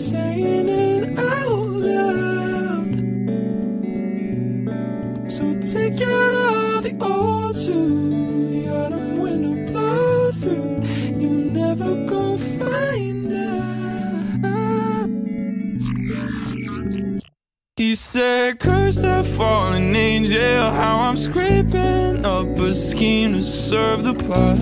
saying it out loud. So take out all the old too. The autumn winter blow through. You'll never go find out. He said, curse that fallen angel. How I'm scraping up a scheme to serve the plot.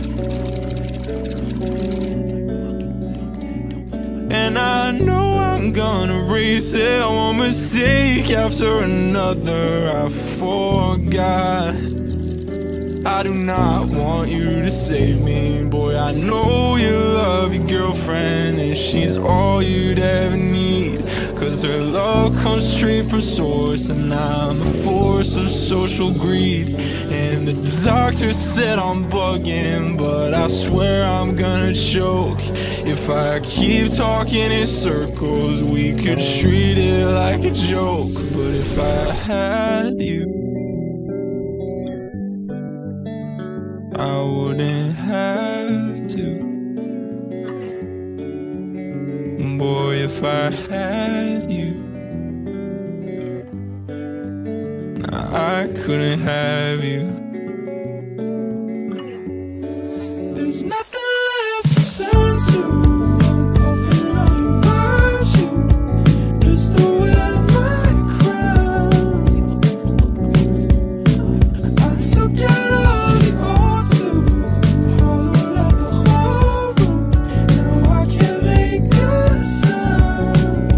And I know I'm gonna race it. One mistake after another, I forgot. I do not want you to save me. Boy, I know you love your girlfriend, and she's all you'd ever need. Cause her love comes straight from source, and I'm a force of social greed. And the doctor said I'm bugging, but I swear I'm gonna choke. If I keep talking in circles, we could treat it like a joke. But if I had you, I wouldn't have to. Boy, if I had you, nah, I couldn't have you. There's nothing left to turn to. I'm puffing on your virtue, just to wear my crown. I took out all the old too, hollowed out the whole room. Now I can't make a sound.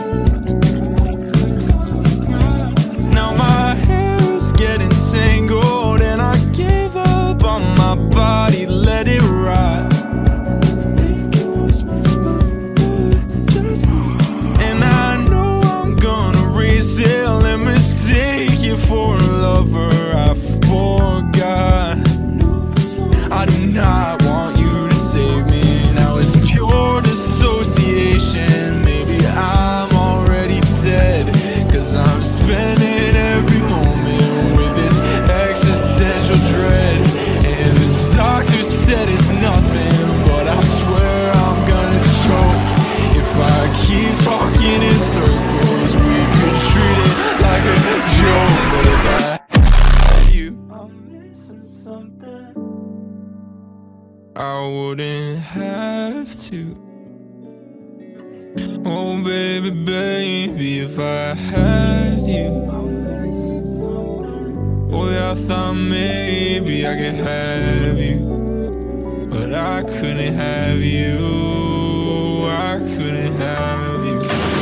Now my hair is getting tangled, and I gave up on my body, let it rot. Think it was my spot, but just and I know I'm gonna resell and mistake you for a lover. I forgot. I do not want you to save me. Now it's pure dissociation. Maybe I'm already dead, cause I'm spending every moment with this existential dread. And the doctor said it's nothing, but I swear I'm gonna choke. If I keep talking in circles, we could treat it like a joke. But if I had you, I'm missing something. I wouldn't have to. Oh baby, baby, if I had you. Boy, I thought maybe I could have you, but I couldn't have you. I couldn't have you.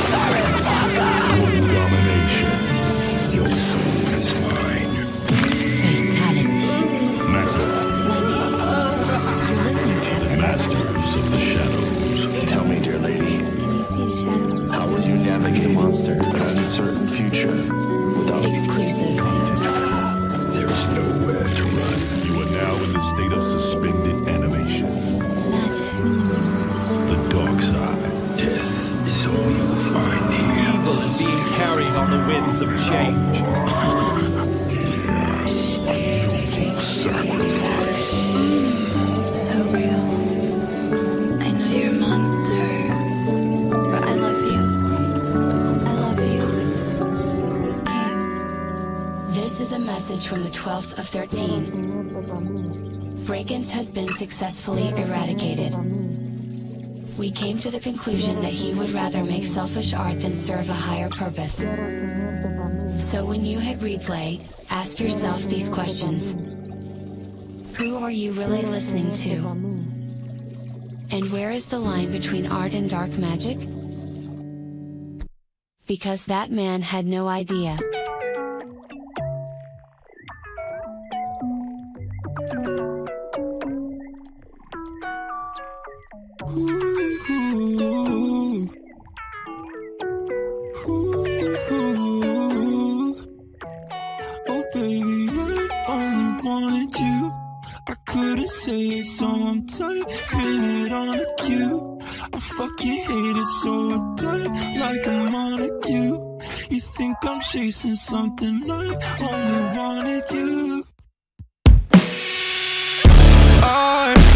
Domination. Your soul is mine. Fatality. Master. You're listening to The masters of the shadows. Tell me, dear lady, Can you see the shadows? how will you navigate an uncertain future without Exclusive. There is nowhere to run. You are now in the state of suspended animation. Magic. The dark side. Death is all you will find here. Evil is being carried on the winds of change. Yes, a noble sacrifice. So real. I know you're a monster, but I love you. I love you. King. This is a message from the 12th of 13. Bragans has been successfully eradicated. We came to the conclusion that he would rather make selfish art than serve a higher purpose. So when you hit replay, ask yourself these questions. Who are you really listening to? And where is the line between art and dark magic? Because that man had no idea. Oh baby, I only wanted you. I couldn't say it, so I'm typing it on a cue. I fucking hate it, so I die like a Montague. You think I'm chasing something, I only wanted you. I